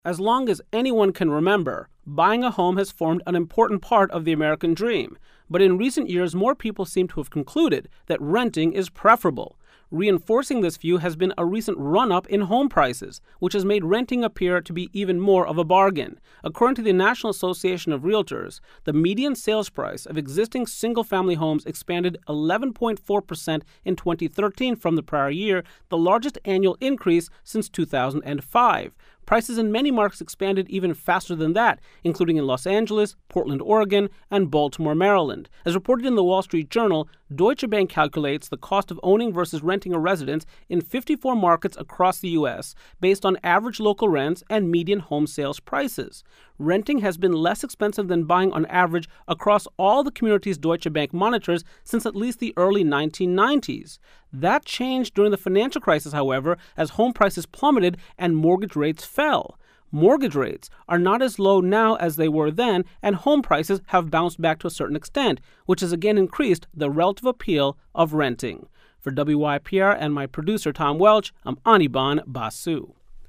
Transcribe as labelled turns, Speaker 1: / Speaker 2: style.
Speaker 1: As long as anyone can remember, buying a home has formed an important part of the American dream. But in recent years, more people seem to have concluded that renting is preferable. Reinforcing this view has been a recent run-up in home prices, which has made renting appear to be even more of a bargain. According to the National Association of Realtors, the median sales price of existing single-family homes expanded 11.4% in 2013 from the prior year, the largest annual increase since 2005. Prices in many markets expanded even faster than that, including in Los Angeles, Portland, Oregon, and Baltimore, Maryland. As reported in the Wall Street Journal, Deutsche Bank calculates the cost of owning versus renting a residence in 54 markets across the U.S. based on average local rents and median home sales prices. Renting has been less expensive than buying on average across all the communities Deutsche Bank monitors since at least the early 1990s. That changed during the financial crisis, however, as home prices plummeted and mortgage rates fell. Mortgage rates are not as low now as they were then, and home prices have bounced back to a certain extent, which has again increased the relative appeal of renting. For WYPR and my producer Tom Welch, I'm Anirban Basu.